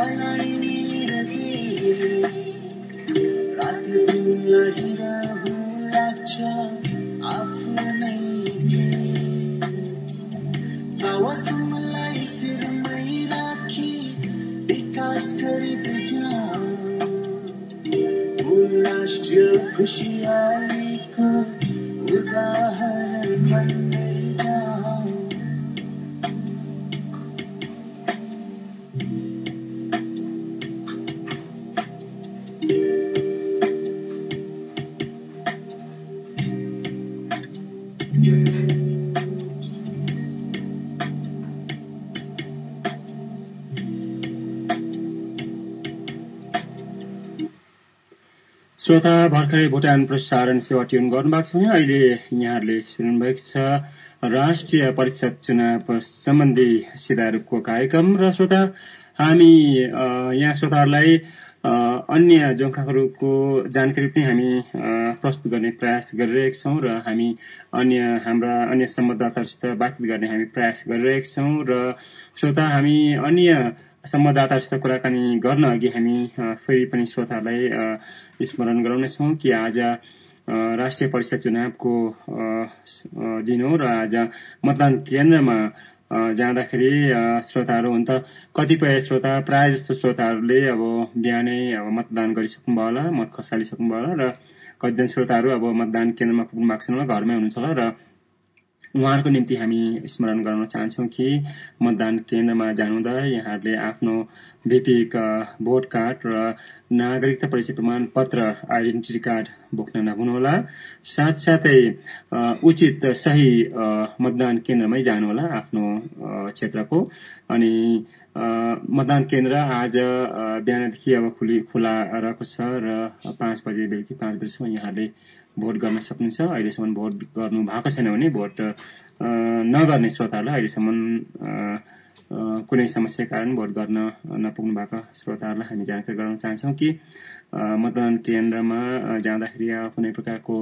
खुशियालीको उदाहरण बन्दै जाऊ। श्रोता भर्खरै भुटान प्रसारण सेवा ट्युन गर्नुभएको छ। अहिले यहाँहरूले सुन्नुभएको छ राष्ट्रिय परिषद चुनाव सम्बन्धी सीधा रूपको कार्यक्रम। र श्रोता हामी यहाँ श्रोताहरूलाई अन्य जोङ्खाहरूको जानकारी पनि हामी प्रस्तुत गर्ने प्रयास गरिरहेका छौँ र हामी हाम्रा अन्य संवाददाताहरूसित बातचित गर्ने हामी प्रयास गरिरहेका छौँ। र श्रोता हामी अन्य संवाददाताहरूसित कुराकानी गर्न अघि हामी फेरि पनि श्रोताहरूलाई स्मरण गराउनेछौँ कि आज राष्ट्रिय परिषद चुनावको दिन हो र आज मतदान केन्द्रमा जाँदाखेरि श्रोताहरू हुन् त कतिपय श्रोता प्राय जस्तो श्रोताहरूले अब बिहानै अब मतदान गरिसक्नु भयो होला, मत खसालिसक्नु भयो होला र कतिजना श्रोताहरू अब मतदान केन्द्रमा पुग्नु भएको छैन होला, घरमै हुनुहुन्छ होला र उहाँहरूको निम्ति हामी स्मरण गराउन चाहन्छौँ कि मतदान केन्द्रमा जानुहुँदा यहाँहरूले आफ्नो भिपिक भोट कार्ड र नागरिकता परिचय प्रमाण पत्र आइडेन्टिटी कार्ड बोक्न नभुल्नुहोला। साथसाथै उचित सही मतदान केन्द्रमै जानुहोला आफ्नो क्षेत्रको। अनि मतदान केन्द्र आज बिहानदेखि अब खुला रहेको छ र 5 बजे बेलुकी 5 बजेसम्म यहाँहरूले भोट गर्न सक्नुहुन्छ। अहिलेसम्म भोट गर्नु भएको छैन भने भोट नगर्ने श्रोताहरूलाई अहिलेसम्म कुनै समस्याका कारण भोट गर्न नपुग्नु भएको श्रोताहरूलाई हामी जानकारी गराउन चाहन्छौँ कि मतदान केन्द्रमा जाँदाखेरि कुनै प्रकारको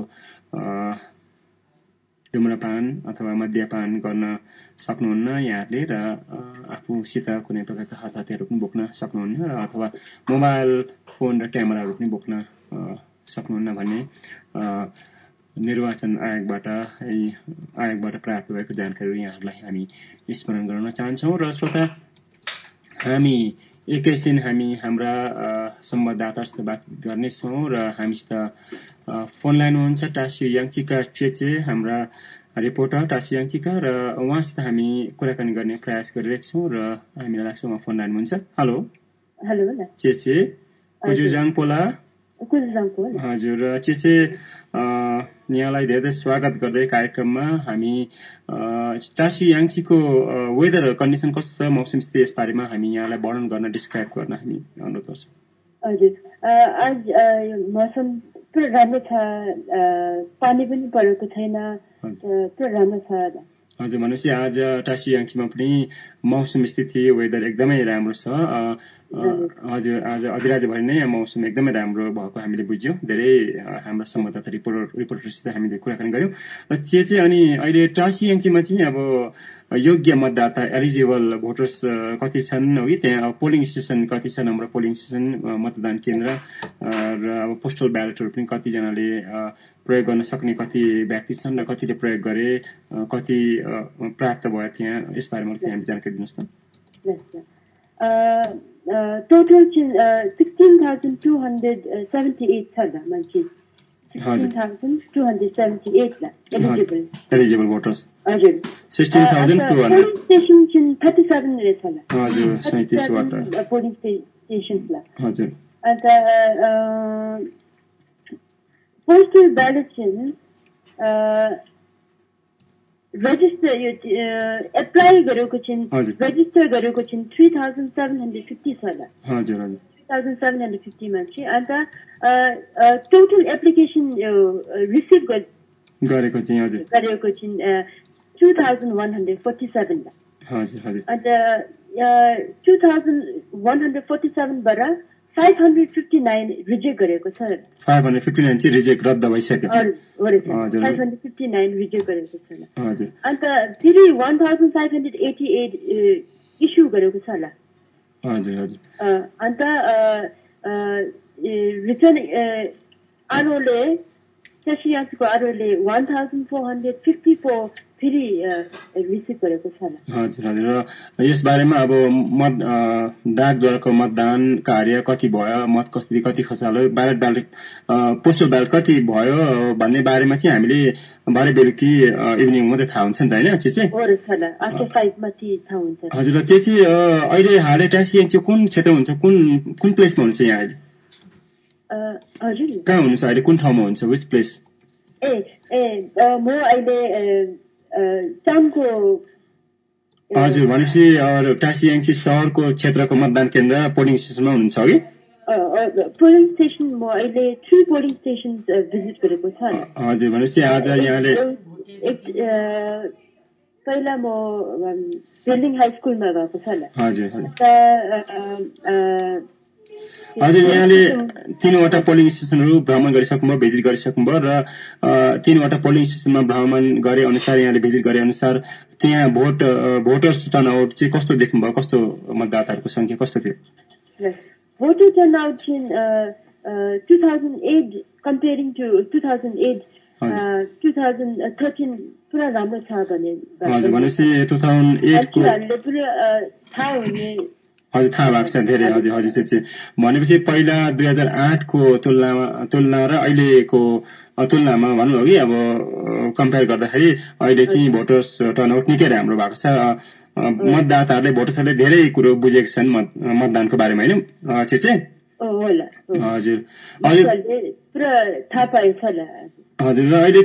धुम्रपान अथवा मद्यपान गर्न सक्नुहुन्न यहाँहरूले र आफूसित कुनै प्रकारका हतियारहरू पनि बोक्न सक्नुहुन्न र अथवा मोबाइल फोन र क्यामेराहरू पनि बोक्न सक्नुहुन्न भन्ने निर्वाचन आयोगबाट प्राप्त भएको जानकारी यहाँहरूलाई हामी स्मरण गराउन चाहन्छौँ। र श्रोता हामी एकैछिन हाम्रा संवाददाताहरूसित बात गर्नेछौँ र हामीसित फोन लाइन हुनुहुन्छ टासी याङचिका चेचे, हाम्रा रिपोर्टर टासी याङचिका, र उहाँसित हामी कुराकानी गर्ने प्रयास गरिरहेका छौँ र हामीलाई लाग्छ उहाँ फोन लाइन हुनुहुन्छ। हेलो हेलो चेचे कुजुजाङ पोला। हजुर चेचे, यहाँलाई धेरै धेरै स्वागत गर्दै कार्यक्रममा। हामी टासी याङचीको वेदर कन्डिसन कस्तो छ, मौसम स्थिति यस बारेमा हामी यहाँलाई वर्णन गर्न डिस्क्राइब गर्न हामी अनुरोध गर्छौँ। हजुर, आज मौसम पुरा राम्रो छ, पानी पनि परेको छैन, पुरा राम्रो छ। हजुर, भनेपछि आज टासी याङचीमा पनि मौसम स्थिति वेदर एकदमै राम्रो छ। हजुर, आज अधिराज्यभरि नै मौसम एकदमै राम्रो भएको हामीले बुझ्यौँ। धेरै हाम्रा संवाददाता रिपोर्टरसित हामीले कुराकानी गऱ्यौँ। चाहिँ अनि अहिले टासी याङचीमा चाहिँ अब योग्य मतदाता एलिजिबल भोटर्स कति छन् हो कि त्यहाँ पोलिङ स्टेसन कति छ, नम्बर पोलिङ स्टेसन मतदान केन्द्र र अब पोस्टल ब्यालेटहरू पनि कतिजनाले प्रयोग गर्न सक्ने कति व्यक्ति छन् र कतिले प्रयोग गरे, कति प्राप्त भयो त्यहाँ, यस बारेमा हामी जानकारी दिनुहोस् त। टोटल 16,278 छ मान्छे, 16,278 एलिजिबल भोटर्स। हजुर, 16,200 स्टेसन 37 रहेछ होला। हजुर, 37 वटा पोलिङ स्टेसन्स ला। हजुर, अन्त पोस्टल ब्यालेट चाहिँ रेजिस्टर एप्लाई गरेको चाहिँ रेजिस्टर गरेको चाहिँ 3,750 छ होला। हजुर हजुर, 3,750 मान्छे। अन्त टोटल एप्लिकेसन रिसिभ गरेको चाहिँ हजुर 2,147 ला। हजुर हजुर, अन्त 2,147 बाट 559 रिजेक्ट गरेको छ। 559 चाहिँ रिजेक्ट रद्द भइसक्यो। हजुर, 559 रिजेक्ट गरेको छ। हजुर, अन्त फेरि 1,588 इस्यु गरेको छ होला। हजुर हजुर अन्त रिटर्न आरोले सेसियासको आरोले 1454 फेरि रिसिभ गरेको छ। हजुर हजुर र यस बारेमा अब डाकद्वाराको मतदान कार्य कति भयो, मत कसरी कति खसाल्यो, ब्यालेट पोस्टल ब्यालेट कति भयो भन्ने बारेमा चाहिँ हामीले भरे बेलुकी इभिनिङ मात्रै थाहा हुन्छ नि त होइन चेचे? हजुर र चेचे अहिले हालै टासिएङ चाहिँ कुन क्षेत्र हुन्छ, कुन प्लेसमा हुन्छ यहाँ अहिले? कहाँ हुनुहुन्छ अहिले, कुन ठाउँमा हुन्छ, विच प्लेस? म अहिले टाउनको। हजुर भनेपछि टासियाङसी सहरको क्षेत्रको मतदान केन्द्र पोलिङ स्टेसनमा हुनुहुन्छ कि? पोलिङ स्टेसन म अहिले 3 पोलिङ स्टेसन भिजिट गरेको छ। हजुर भनेपछि आज यहाँले पहिला म बिल्डिङ हाई स्कुलमा गएको छ। हजुर हजुर यहाँले 3वटा पोलिङ स्टेसनहरू भ्रमण गरिसक्नुभयो, भिजिट गरिसक्नुभयो र 3वटा पोलिङ स्टेसनमा भ्रमण गरे अनुसार यहाँले भिजिट गरे अनुसार त्यहाँ भोटर्स टर्नआउट चाहिँ कस्तो देख्नुभयो, कस्तो मतदाताहरूको संख्या कस्तो थियो? भोटर टर्नआउट चाहिँ 2008 कम्पेयरिङ टु 2008 2013 पुरा राम्रो छ भने। हजुर भनेपछि 2008 को पुरा थाहा हुने। हजुर थाहा भएको छ धेरै। हजुर हजुर चाहिँ भनेपछि पहिला 2008 को तुलना र अहिलेको तुलनामा भन्नुभयो कि अब कम्पेयर गर्दाखेरि अहिले चाहिँ भोटर्स टर्नआउट निकै राम्रो भएको छ। मतदाताहरूले भोटर्सहरूले धेरै कुरो बुझेका छन् मतदानको बारेमा होइन चेचे? हजुर पुरा थाहा पाएछ। हजुर र अहिले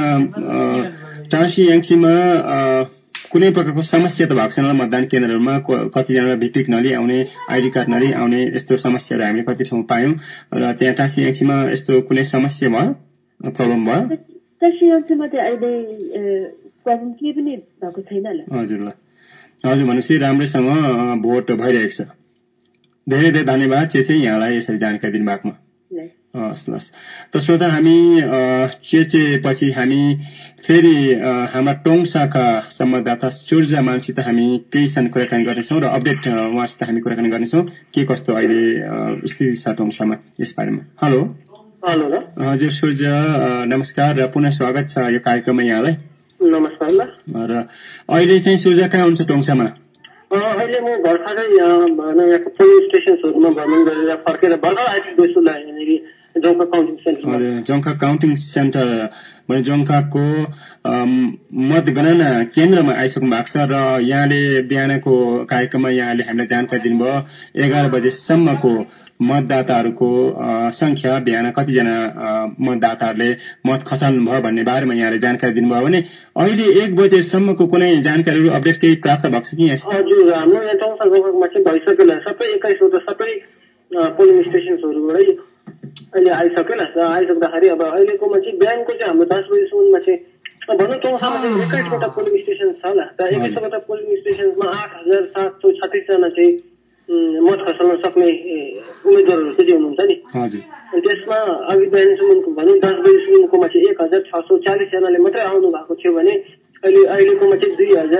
त्यहाँ टासियाङसीमा कुनै प्रकारको समस्या त भएको छैन मतदान केन्द्रहरूमा? कतिजना भिपिक नलिई आउने, आइडी कार्ड नलिई आउने यस्तो समस्याहरू हामीले कति ठाउँ पायौँ र त्यहाँ टासियाङसीमा यस्तो कुनै समस्या भयो, प्रब्लम भयो? टासियाङसीमा त अहिले प्रब्लम केही पनि भएको छैन। हजुर ल हजुर भनेपछि राम्रैसँग भोट भइरहेको छ। धेरै धेरै धन्यवाद चेचे यहाँलाई यसरी जानकारी दिनुभएकोमा। हस् लस् त श्रोता हामी चेचे पछि हामी फेरि हाम्रा टोङसाका संवाददाता सूर्य मानसित हामी केही क्षण कुराकानी गर्नेछौँ र अपडेट उहाँसित हामी कुराकानी गर्नेछौँ के कस्तो अहिले स्थिति छ टोङसामा यस बारेमा। हेलो हजुर सूर्य नमस्कार र पुनः स्वागत छ यो कार्यक्रममा यहाँलाई। नमस्कार ल। र अहिले चाहिँ सूर्य कहाँ हुन्छ टोङसामा? अहिले म भर्खरै यहाँको पोलिङ स्टेसनहरूमा भ्रमण गरेर फर्केर भर्खर आइपुग्दैछु यहाँनिर जोङखा काउन्टिङ सेन्टरमा। जोङखा काउन्टिङ सेन्टर भने जोङखाको मतगणना केन्द्रमा आइसक्नु भएको छ र यहाँले बिहानको कार्यक्रममा यहाँले हामीलाई जानकारी दिनुभयो 11 बजेसम्मको मतदाताहरूको संख्या बिहान कतिजना मतदाताहरूले मत खसाल्नु भयो भन्ने बारेमा यहाँले जानकारी दिनुभयो भने अहिले 1 बजेसम्मको कुनै जानकारीहरू अपडेट केही प्राप्त भएको छ कि यहाँ? हजुर हाम्रो यहाँ टोङसा जोङखामा चाहिँ भइसक्यो सबै 21वटा सबै पोलिङ स्टेसनहरूबाटै अहिले आइसक्यो आइसक्दाखेरि अब अहिलेकोमा चाहिँ बिहानको चाहिँ हाम्रो 10 बजीसम्ममा चाहिँ भनौँ टोङसामा चाहिँ 21वटा पोलिङ स्टेसन छ होला। 21वटा पोलिङ स्टेसनमा 8736 जना चाहिँ मत खसाल्न सक्ने उम्मेदवारहरू चाहिँ हुनुहुन्छ नि। त्यसमा अघि बिहानसम्मको भनौँ 10 बजीसम्मकोमा चाहिँ 1640 जनाले मात्रै आउनु भएको थियो भने अहिलेकोमा चाहिँ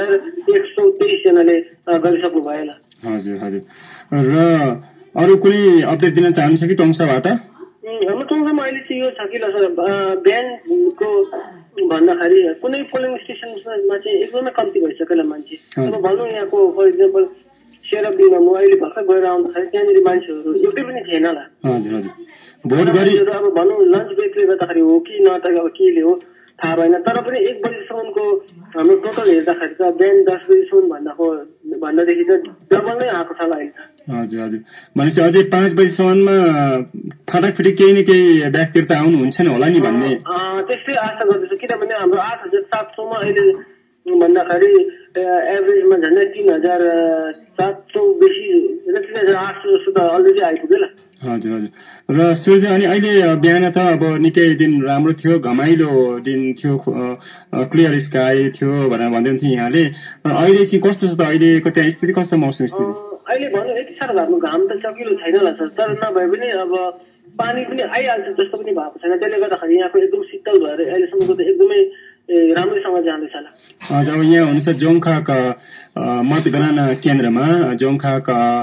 2123 जनाले गरिसक्नु भयो होला। हजुर हजुर र अरू कुनै अपडेट दिन चाहनुहुन्छ कि टोङसाबाट? हाम्रो टोङसामा अहिले चाहिँ यो छ कि बिहानको भन्दाखेरि कुनै पोलिङ स्टेसनमा चाहिँ एकदमै कम्ती भइसक्यो मान्छे। अब भनौँ यहाँको फर इक्जाम्पल सेरबीमा म अहिले भर्खर गएर आउँदाखेरि त्यहाँनिर मान्छेहरू एउटै पनि थिएन होला। हजुर हजुर भोट गरी अब भनौँ लन्च ब्रेकले गर्दाखेरि हो कि न त अब केले हो थाहा भएन। तर पनि 1 बजीसम्मको हाम्रो टोटल हेर्दाखेरि त बिहान 10 बजीसम्म भन्दादेखि त डबल नै आएको छ अहिले। हजुर हजुर भनेपछि अझै 5 बजीसम्ममा फटाकफिटी केही न केही व्यक्तिहरू त आउनुहुन्छ नि होला नि भन्ने त्यस्तै आशा गर्दैछु। किनभने हाम्रो 8700 मा अहिले भन्दाखेरि एभरेजमा झन्डै 3700 बेसी 3800 जस्तो त अलरेडी आइपुग्यो। हजुर हजुर र सूर्य अनि अहिले बिहान त अब निकै दिन राम्रो थियो, घमाइलो दिन थियो, क्लियर स्काई थियो भनेर भन्दै थियो यहाँले। अहिले चाहिँ कस्तो छ त अहिलेको त्यहाँ स्थिति कस्तो मौसम स्थिति? अहिले भन्नु यति साह्रो घाम त चकिलो छैन होला सर। तर नभए पनि अब पानी पनि आइहाल्छ जस्तो पनि भएको छैन। त्यसले गर्दाखेरि यहाँको एकदम शीतल भएर अहिलेसम्मको त एकदमै राम्रैसँग जाँदैछ होला। हजुर अब यहाँ हुनुहुन्छ जोङखाका मतगणना केन्द्रमा जोङखाका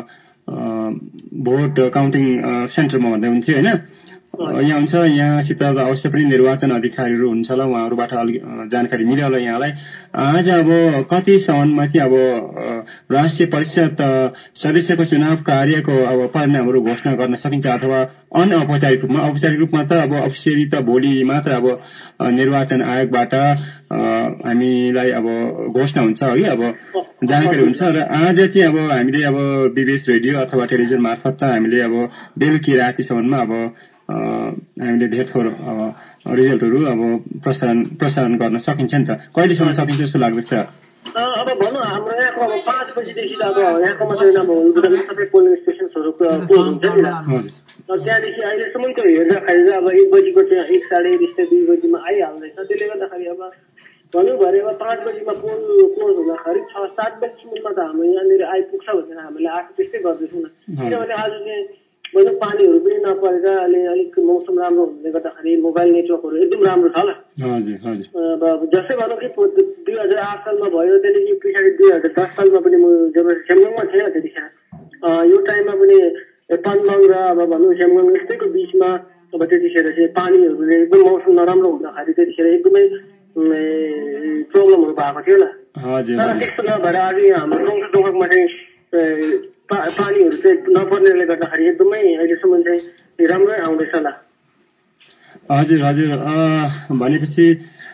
भोट काउन्टिङ सेन्टरमा भन्दै हुन्थ्यो होइन। यहाँ हुन्छ, यहाँसित अवश्य पनि निर्वाचन अधिकारीहरू हुन्छ होला, उहाँहरूबाट अलिक जानकारी मिल्यो होला यहाँलाई। आज अब कतिसम्ममा चाहिँ अब राष्ट्रिय परिषद सदस्यको चुनाव कार्यको अब परिणामहरू घोषणा गर्न सकिन्छ अथवा अनऔपचारिक रूपमा? औपचारिक रूपमा त अब अफिसियली त भोलि मात्र अब निर्वाचन आयोगबाट हामीलाई अब घोषणा हुन्छ अघि अब जानकारी हुन्छ। र आज चाहिँ अब हामीले अब बीबीएस रेडियो अथवा टेलिभिजन मार्फत त हामीले अब बेलुकी रातिसम्ममा अब हामीले धेर थोर अब रिजल्टहरू अब प्रसारण गर्न सकिन्छ नि त। कहिलेसम्म सकिन्छ जस्तो लाग्दैछ? अब भनौँ हाम्रो यहाँको अब 5 बजीदेखि त अब यहाँको मात्रै नभए सबै पोलिङ स्टेसनहरू क्लोज हुन्छ नि त। त्यहाँदेखि अहिलेसम्मको हेर्दाखेरि चाहिँ अब 1 बजीको चाहिँ 1 साढे 1 यस्तै 2 बजीमा आइहाल्दैछ। त्यसले गर्दाखेरि अब भनौँ भने अब 5 बजीमा पोल क्लोज हुँदाखेरि 6-7 बजीसम्ममा त हाम्रो यहाँनिर आइपुग्छ भनेर हामीले आशा त्यस्तै गर्दैछौँ न। किनभने आज चाहिँ भनौँ पानीहरू पनि नपरेर अहिले अलिक मौसम राम्रो हुनाले गर्दाखेरि मोबाइल नेटवर्कहरू एकदम राम्रो छ होला। अब जस्तै भनौँ कि 2008 सालमा भयो, त्यहाँदेखि पछाडि 2010 सालमा पनि म जब स्यामगङमा थिएँ त्यतिखेर यो टाइममा पनि पानबाङ र अब भनौँ स्यामगङ यस्तैको बिचमा अब त्यतिखेर चाहिँ पानीहरूले एकदम मौसम नराम्रो हुँदाखेरि त्यतिखेर एकदमै प्रब्लमहरू भएको थियो होला। तर त्यस्तो नभएर आज हाम्रो टोङमा चाहिँ पानीहरू चाहिँ नपर्नेले गर्दाखेरि एकदमै अहिलेसम्म चाहिँ राम्रै आउँदैछ होला। हजुर हजुर। भनेपछि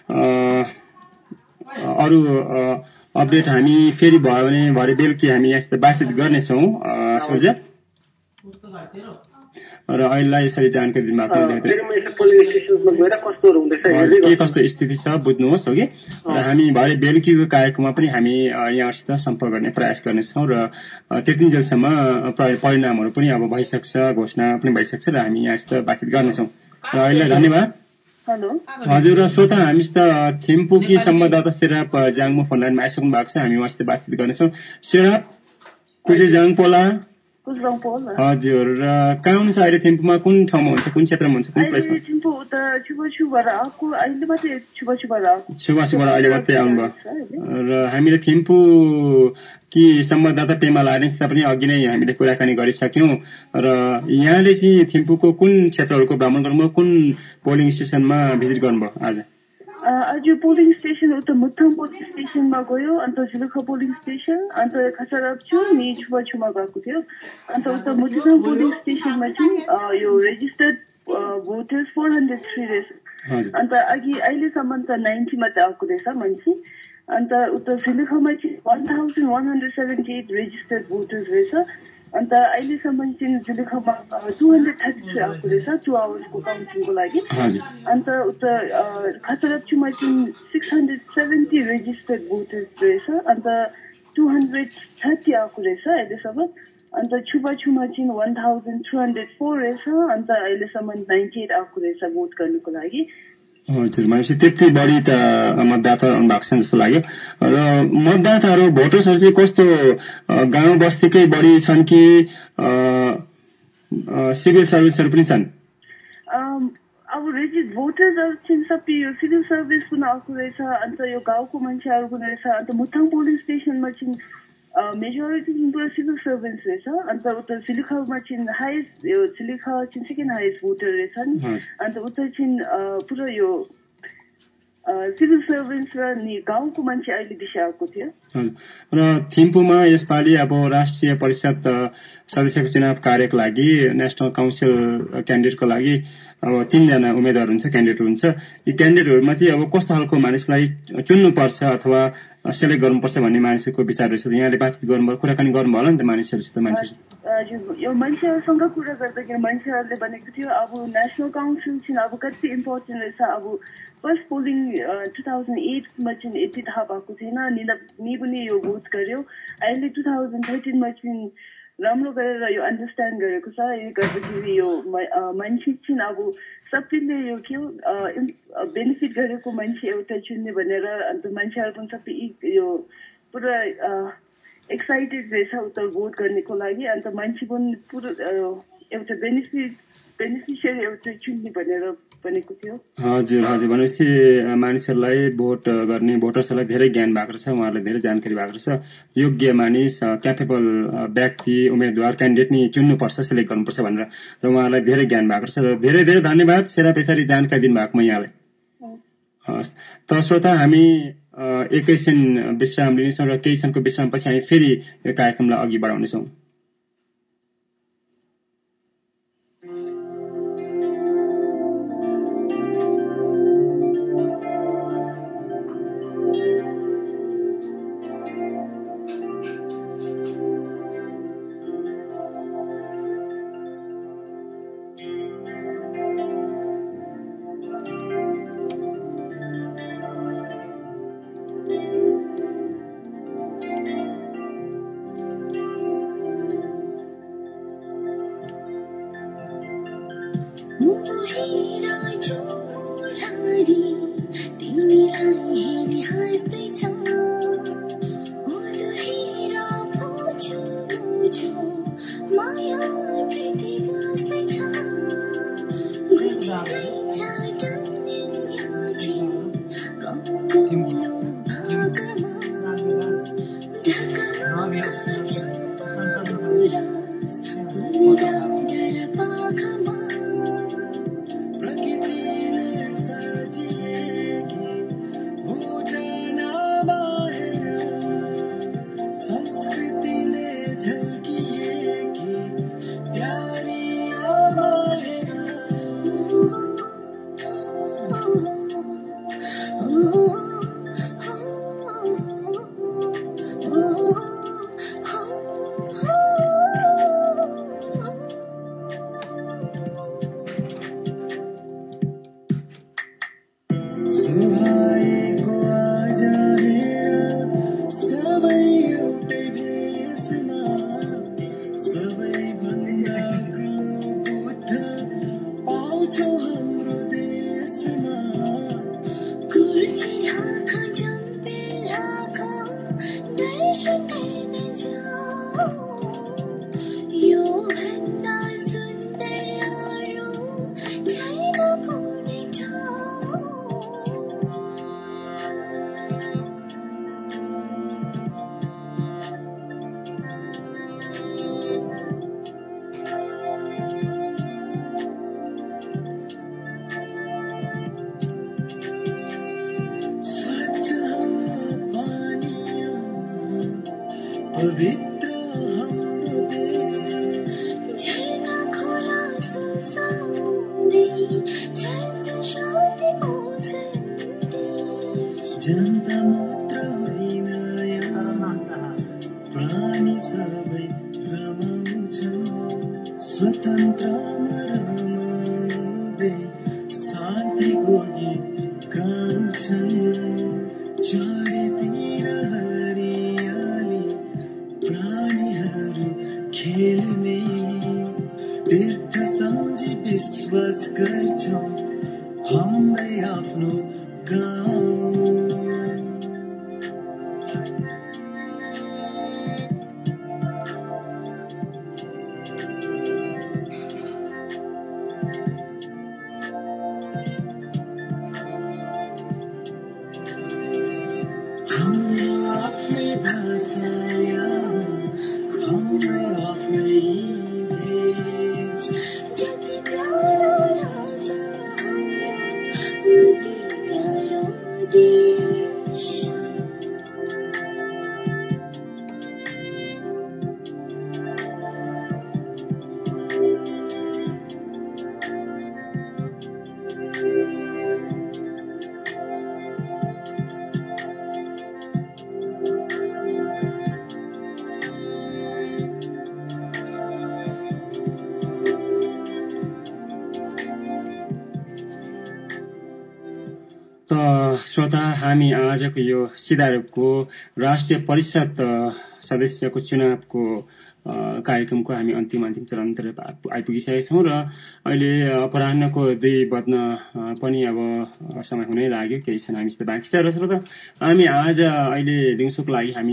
अरू अपडेट हामी फेरि भयो भने भरे बेलुकी हामी यस्तो बातचित गर्नेछौँ सूर्य। र अहिलेलाई यसरी जानकारी दिनुभएको के कस्तो स्थिति छ बुझ्नुहोस् हो कि। र हामी भरे बेलुकीको कार्यक्रममा पनि हामी यहाँसित सम्पर्क गर्ने प्रयास गर्नेछौँ र त्यतिन्जेलसम्म परिणामहरू पनि अब भइसक्छ, घोषणा पनि भइसक्छ र हामी यहाँसित बातचित गर्नेछौँ। र अहिलेलाई धन्यवाद। हजुर। र श्रोता हामीसित थिम्पूकी संवाददाता सेराप जाङमो फोन लाइनमा आइसक्नु भएको छ, हामी उहाँसित बातचित गर्नेछौँ। सेराप कुजे जाङपोला। हजुर। र कहाँ हुन्छ अहिले थिम्पूमा? कुन ठाउँमा हुन्छ, कुन क्षेत्रमा हुन्छ, कुन प्लेसमा? छुबाछुबाट अहिले मात्रै आउनुभयो। र हामीले थिम्पू कि संवाददाता पेमा लारेन्सित पनि अघि नै हामीले कुराकानी गरिसक्यौँ। र यहाँले चाहिँ थिम्पूको कुन क्षेत्रहरूको भ्रमण गर्नुभयो, कुन पोलिङ स्टेसनमा भिजिट गर्नुभयो आज? आज पोलिङ स्टेसन उता मुथाङ पोलिङ स्टेसनमा गयो, अन्त झुलुखा पोलिङ स्टेसन, अन्त खसराप्चु नि छुमा गएको थियो। अन्त उता मुथाङ पोलिङ स्टेसनमा चाहिँ यो रेजिस्टर्ड भोटर्स 403 रहेछ। अन्त अघि अहिलेसम्म त 90 मात्रै आएको रहेछ मान्छे। अन्त उता झुलुखामा चाहिँ 1178 रेजिस्टर्ड भोटर्स रहेछ। अन्त अहिलेसम्म चाहिँ झुलुखामा 233 आएको रहेछ 2 आवर्सको काउन्टिङको लागि। अन्त उता खसराप्चुमा चाहिँ 670 रेजिस्टर्ड भोटर्स रहेछ। अन्त 230 आएको रहेछ अहिलेसम्म। अन्त छुबाछुमा चाहिँ 1304 रहेछ। अन्त अहिलेसम्म 98 आएको रहेछ भोट गर्नुको लागि। हजुर। भनेपछि त्यति बढी त मतदाता भएको छ जस्तो लाग्यो। र मतदाताहरू भोटर्सहरू चाहिँ कस्तो गाउँ बस्तीकै बढी छन् कि सिभिल सर्भिसहरू पनि छन्? अब भोटर्सहरू चाहिँ सबै यो सिभिल सर्भिस पनि आएको रहेछ। अन्त यो गाउँको मान्छेहरू पनि रहेछ। अन्त मुथाङ पोलिङ स्टेसनमा चाहिँ मेजोरिटी चाहिँ पुरा सिभिल सर्भिस रहेछ। अन्त उता झुलुखामा चाहिँ हाइएस्ट यो झुलुखा चाहिँ सेकेन्ड हाइएस्ट भोटर रहेछ नि। अन्त उता चाहिँ पुरा यो सिभिल सर्भिस र नि गाउँको मान्छे अहिले बेसी आएको थियो। र थिम्पूमा यसपालि अब राष्ट्रिय परिषद सदस्यको चुनाव कार्यको लागि नेसनल काउन्सिल क्यान्डिडेटको लागि अब 3 जना उम्मेदवार हुन्छ, क्यान्डिडेट हुन्छ। यी क्यान्डिडेटहरूमा चाहिँ अब कस्तो खालको मानिसलाई चुन्नुपर्छ अथवा सेलेक्ट गर्नुपर्छ भन्ने मानिसहरूको विचार रहेछ? यहाँले बातचित गर्नुभयो, कुराकानी गर्नुभयो होला नि त मानिसहरूसित? हजुर। यो मान्छेहरूसँग कुरा गर्दाखेरि मान्छेहरूले भनेको थियो अब नेसनल काउन्सिल चाहिँ अब कति इम्पोर्टेन्ट रहेछ। अब फर्स्ट पोलिङ 2008मा चाहिँ यति थाहा भएको थिएन नि पनि यो भोट गर्यो। अहिले 2013मा चाहिँ राम्रो गरेर यो अन्डरस्ट्यान्ड गरेको छ। यो गर्दाखेरि यो मान्छे चाहिँ अब सबैले यो के हो बेनिफिट गरेको मान्छे एउटा चुन्ने भनेर। अन्त मान्छेहरू पनि सबै यो पुरा एक्साइटेड रहेछ उता भोट गर्नेको लागि। अन्त मान्छे पनि पुरा एउटा बेनिफिसियरी एउटा चुन्ने भनेर बनेको थियो। हजुर हजुर, भनेपछि मानिसहरूलाई भोट गर्ने भोटर्सहरूलाई धेरै ज्ञान भएको छ, उहाँहरूलाई धेरै जानकारी भएको छ। योग्य मानिस, क्यापेबल व्यक्ति, उम्मेद्वार, क्यान्डिडेट नि चुन्नुपर्छ, सिलेक्ट गर्नुपर्छ भनेर र उहाँलाई धेरै ज्ञान भएको छ। धेरै धेरै धन्यवाद सेरा पेसारी जानकारी दिनुभएकोमा यहाँलाई। हस् त श्रोता, हामी एकैछिन विश्राम लिनेछौँ र केही क्षणको विश्रामपछि हामी फेरि यो कार्यक्रमलाई अघि बढाउनेछौँ। श्रोता, हामी आजको यो सीधा रूपको राष्ट्रिय परिषद सदस्यको चुनावको कार्यक्रमको हामी अन्तिम चरणतिर आइपुगिसकेका छौँ र अहिले अपराह्नको 2 बज्न पनि अब समय हुनै लाग्यो, केही क्षण हामीसित बाँकी छ। र श्रोता, हामी आज अहिले दिउँसोको लागि हामी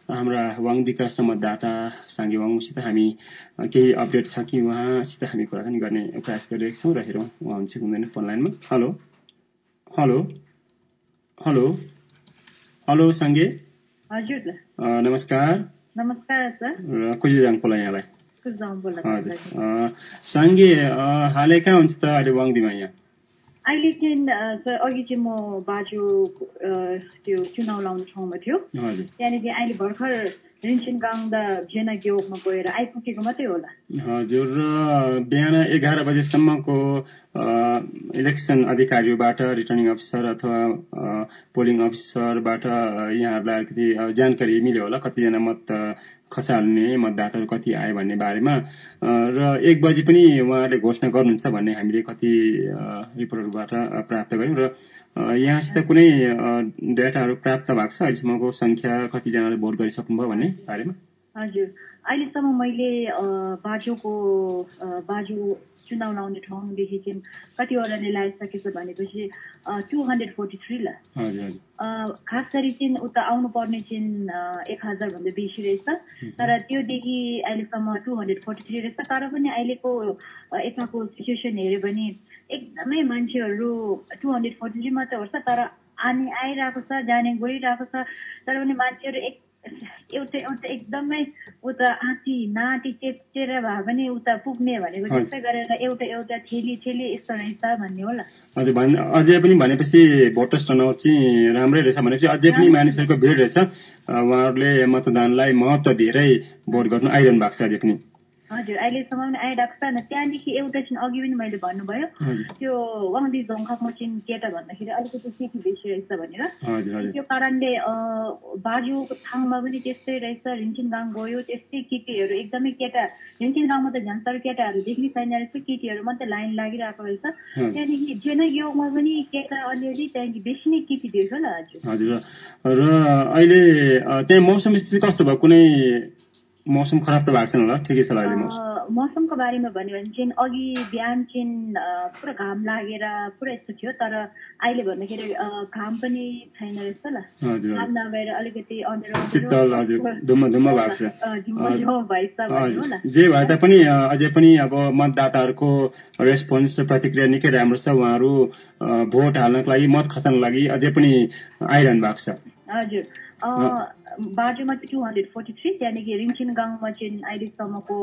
हाम्रा वाङदीका संवाददाता साङ्गे वाङसित हामी केही अपडेट छ कि उहाँसित हामी कुराकानी गर्ने प्रयास गरिरहेका छौँ र हेरौँ उहाँ हुन्छ हुँदैन फोन लाइनमा। Hello hello hello hello Sange हजुर नमस्कार। नमस्कार सर। र कुजिजाङ पोला यहाँलाई हजुर साङ्गे हालै कहाँ हुन्छ त अहिले वाङदीमा यहाँ? अहिले चाहिँ सर अघि चाहिँ म बाजु त्यो चुनाव लाउने ठाउँमा थियो त्यहाँनिर अहिले भर्खर रिन्चेनगाङदा जेना गेओकमा गएर आइपुगेको मात्रै होला। हजुर र बिहान 11 बजेसम्मको इलेक्सन अधिकारीबाट रिटर्निङ अफिसर अथवा पोलिङ अफिसरबाट यहाँहरूलाई अलिकति जानकारी मिल्यो होला कतिजना मत खसाल्ने मतदाताहरू कति आए भन्ने बारेमा र 1 बजी पनि उहाँहरूले घोषणा गर्नुहुन्छ भन्ने हामीले कति रिपोर्टहरूबाट प्राप्त गर्यौं र यहाँसित कुनै डाटाहरू प्राप्त भएको छ अहिलेसम्मको संख्या कतिजनाले भोट गरिसक्नुभयो भन्ने बारेमा? हजुर अहिलेसम्म मैले बाजु चुनाव लाउने ठाउँदेखि चाहिँ कतिवटाले लगाइसकेको भनेपछि 243 ल। खास गरी चाहिँ उता आउनुपर्ने चाहिँ 1000 भन्दा बेसी रहेछ तर त्योदेखि अहिलेसम्म 243 रहेछ। तर पनि अहिलेको यताको सिचुएसन हेऱ्यो भने एकदमै मान्छेहरू 243 मात्रै पर्छ तर आइरहेको छ जाने गइरहेको छ तर पनि मान्छेहरू एउटा एकदमै उता नाटी चेप्चेर भए पनि उता पुग्ने भनेको जस्तै गरेर एउटा थेली यस्तो रहेछ भन्ने होला। हजुर अझै पनि भनेपछि भोटर्स टर्नआउट चाहिँ राम्रै रहेछ भनेपछि अझै पनि मानिसहरूको भिड रहेछ उहाँहरूले मतदानलाई महत्त्व दिएरै भोट गर्न आइरहनु भएको छ अझै पनि। हजुर अहिलेसम्म पनि आइरहेको छ त्यहाँदेखि एउटा चाहिँ अघि पनि मैले भन्नुभयो त्यो वाङदी जोङखाकमा चाहिँ केटा भन्दाखेरि अलिकति केटी बेसी रहेछ भनेर त्यो कारणले बाजुको ठाउँमा पनि त्यस्तै रहेछ। रिन्चेनगाङ गयो त्यस्तै केटीहरू एकदमै केटा रिन्चेनगाङमा त झन् तर केटाहरू देख्ने छैन रहेछ केटीहरू मात्रै लाइन लागिरहेको रहेछ। त्यहाँदेखि जेनागेओमा पनि केटा अलिअलि त्यहाँदेखि बेसी नै केटी देख्यो होला। हजुर र अहिले त्यहाँ मौसम स्थिति कस्तो भयो? कुनै मौसम खराब त भएको छैन होला? ठिकै छ अहिले मौसमको बारेमा भन्यो भने चाहिँ अघि बिहान चाहिँ पुरा घाम लागेर पुरा यस्तो थियो तर अहिले भन्दाखेरि घाम पनि छैन रहेछ ल। घाम नभएर अलिकति शीतल धुम्म भएको छ। जे भए तापनि अझै पनि अब मतदाताहरूको रेस्पोन्स प्रतिक्रिया निकै राम्रो छ। उहाँहरू भोट हाल्नको लागि मत खसाल्नको लागि अझै पनि आइरहनु भएको छ। हजुर बाजुमा चाहिँ 243 त्यहाँदेखि रिन्चेनगाङमा चाहिँ अहिलेसम्मको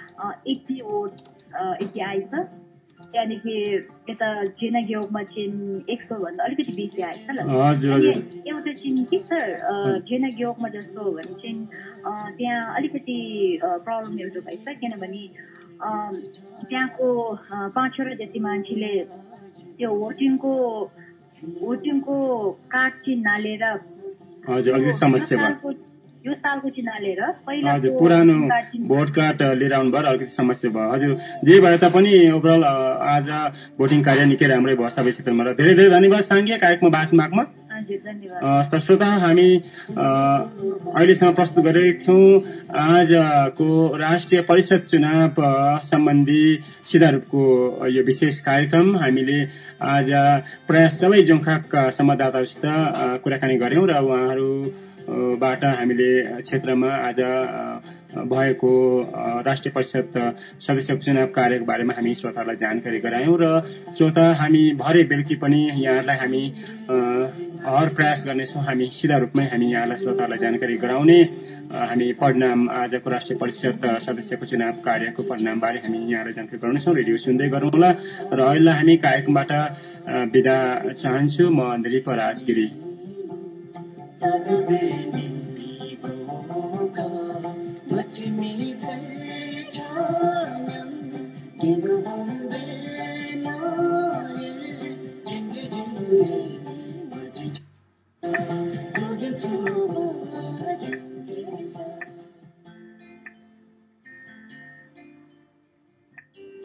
80 आएछ। त्यहाँदेखि यता जेनागेओमा चाहिँ 100 भन्दा अलिकति बेसी आएछ ल। एउटा चाहिँ के छ जेनागेओमा जस्तो हो भने चाहिँ त्यहाँ अलिकति प्रब्लम एउटा भएछ किनभने त्यहाँको 5-6 जति मान्छेले त्यो भोटिङको कार्ड चाहिँ नालेर समस्या भयो। यो सालको चाहिँ नालेर पुरानो भोट कार्ड लिएर आउनु भयो अलिकति समस्या भयो। हजुर जे भए तापनि ओभरअल आज भोटिङ कार्य निकै राम्रै भयो सबै क्षेत्रमा र धेरै धेरै धन्यवाद साङ्गे कार्यक्रममा भाग माग्न। श्रोता हामी अहिलेसम्म प्रस्तुत गरेका थियौँ आजको राष्ट्रिय परिषद चुनाव सम्बन्धी सिधा रूपको यो विशेष कार्यक्रम। हामीले आज प्राय सबै जोङखाकका संवाददाताहरूसित कुराकानी गर्यौं र उहाँहरूबाट हामीले क्षेत्रमा आज भएको राष्ट्रिय परिषद सदस्यको चुनाव कार्यको बारेमा हामी श्रोताहरूलाई जानकारी गरायौं र श्रोता हामी भरे बेलुकी पनि यहाँहरूलाई हामी हर प्रयास गर्नेछौँ। हामी सिधा रूपमै हामी यहाँलाई श्रोताहरूलाई जानकारी गराउने हामी परिणाम आजको राष्ट्रिय परिषद सदस्यको चुनाव कार्यको परिणामबारे हामी यहाँलाई जानकारी गराउनेछौँ। रेडियो सुन्दै गरौँला र अहिले हामी कार्यक्रमबाट बिदा चाहन्छु। म दिलीप राजगिरी। लक्ष्मी